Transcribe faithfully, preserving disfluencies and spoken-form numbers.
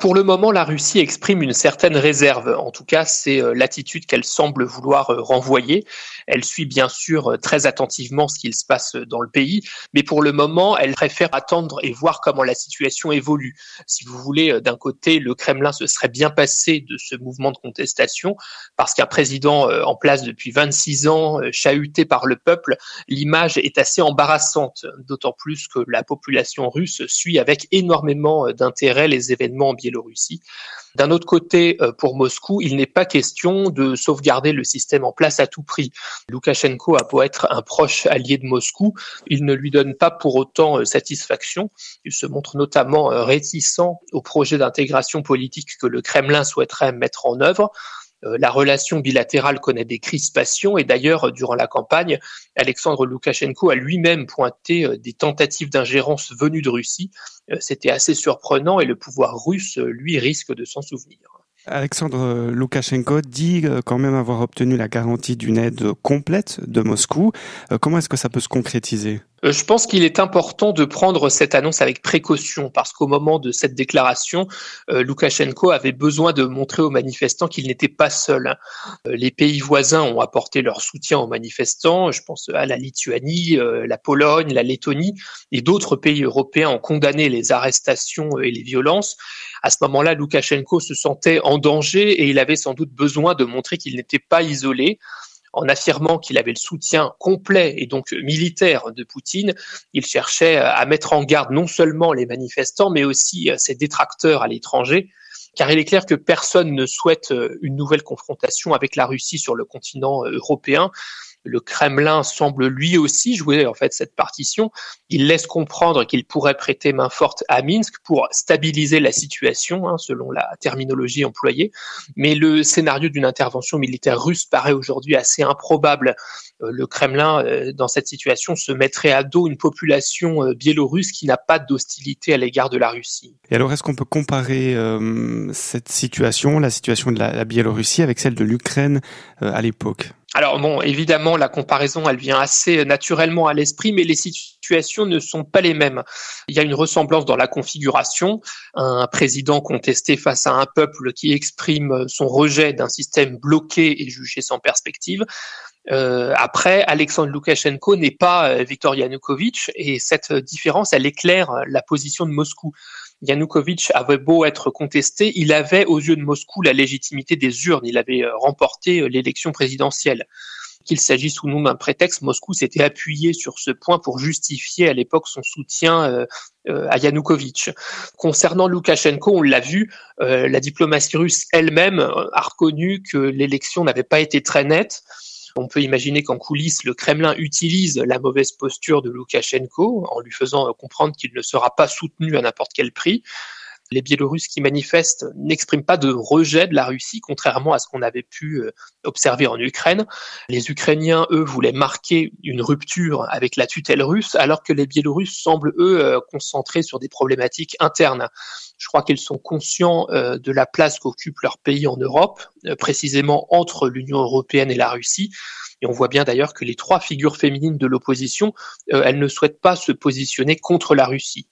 Pour le moment, la Russie exprime une certaine réserve. En tout cas, c'est euh, l'attitude qu'elle semble vouloir euh, renvoyer. Elle suit bien sûr euh, très attentivement ce qu'il se passe dans le pays, mais pour le moment, elle préfère attendre et voir comment la situation évolue. Si vous voulez, euh, d'un côté, le Kremlin se serait bien passé de ce mouvement de contestation, parce qu'un président euh, en place depuis vingt-six ans, euh, chahuté par le peuple, l'image est assez embarrassante, d'autant plus que la population russe suit avec énormément euh, d'intérêt les événements en Biélorussie. D'un autre côté, pour Moscou, il n'est pas question de sauvegarder le système en place à tout prix. Loukachenko a beau être un proche allié de Moscou, il ne lui donne pas pour autant satisfaction. Il se montre notamment réticent au projet d'intégration politique que le Kremlin souhaiterait mettre en œuvre. La relation bilatérale connaît des crispations et d'ailleurs, durant la campagne, Alexandre Loukachenko a lui-même pointé des tentatives d'ingérence venues de Russie. C'était assez surprenant et le pouvoir russe, lui, risque de s'en souvenir. Alexandre Loukachenko dit quand même avoir obtenu la garantie d'une aide complète de Moscou. Comment est-ce que ça peut se concrétiser ? Je pense qu'il est important de prendre cette annonce avec précaution parce qu'au moment de cette déclaration, euh, Loukachenko avait besoin de montrer aux manifestants qu'il n'était pas seul. Euh, les pays voisins ont apporté leur soutien aux manifestants, je pense à la Lituanie, euh, la Pologne, la Lettonie, et d'autres pays européens ont condamné les arrestations et les violences. À ce moment-là, Loukachenko se sentait en danger et il avait sans doute besoin de montrer qu'il n'était pas isolé. En affirmant qu'il avait le soutien complet et donc militaire de Poutine, il cherchait à mettre en garde non seulement les manifestants, mais aussi ses détracteurs à l'étranger, car il est clair que personne ne souhaite une nouvelle confrontation avec la Russie sur le continent européen. Le Kremlin semble lui aussi jouer en fait cette partition. Il laisse comprendre qu'il pourrait prêter main forte à Minsk pour stabiliser la situation, hein, selon la terminologie employée. Mais le scénario d'une intervention militaire russe paraît aujourd'hui assez improbable. Euh, le Kremlin, euh, dans cette situation, se mettrait à dos une population euh, biélorusse qui n'a pas d'hostilité à l'égard de la Russie. Et alors, est-ce qu'on peut comparer euh, cette situation, la situation de la, la Biélorussie, avec celle de l'Ukraine euh, à l'époque ? Alors bon, évidemment, la comparaison, elle vient assez naturellement à l'esprit, mais les situations ne sont pas les mêmes. Il y a une ressemblance dans la configuration. Un président contesté face à un peuple qui exprime son rejet d'un système bloqué et jugé sans perspective. Euh, après, Alexandre Loukachenko n'est pas Viktor Yanukovych et cette différence, elle éclaire la position de Moscou. Yanukovych avait beau être contesté, il avait aux yeux de Moscou la légitimité des urnes, il avait remporté l'élection présidentielle. Qu'il s'agisse ou non d'un prétexte, Moscou s'était appuyé sur ce point pour justifier à l'époque son soutien euh, euh, à Yanukovych. Concernant Loukachenko, on l'a vu, euh, la diplomatie russe elle-même a reconnu que l'élection n'avait pas été très nette. On peut imaginer qu'en coulisses, le Kremlin utilise la mauvaise posture de Loukachenko en lui faisant comprendre qu'il ne sera pas soutenu à n'importe quel prix. Les Biélorusses qui manifestent n'expriment pas de rejet de la Russie, contrairement à ce qu'on avait pu observer en Ukraine. Les Ukrainiens, eux, voulaient marquer une rupture avec la tutelle russe, alors que les Biélorusses semblent, eux, concentrés sur des problématiques internes. Je crois qu'ils sont conscients de la place qu'occupe leur pays en Europe, précisément entre l'Union européenne et la Russie. Et on voit bien d'ailleurs que les trois figures féminines de l'opposition, elles ne souhaitent pas se positionner contre la Russie.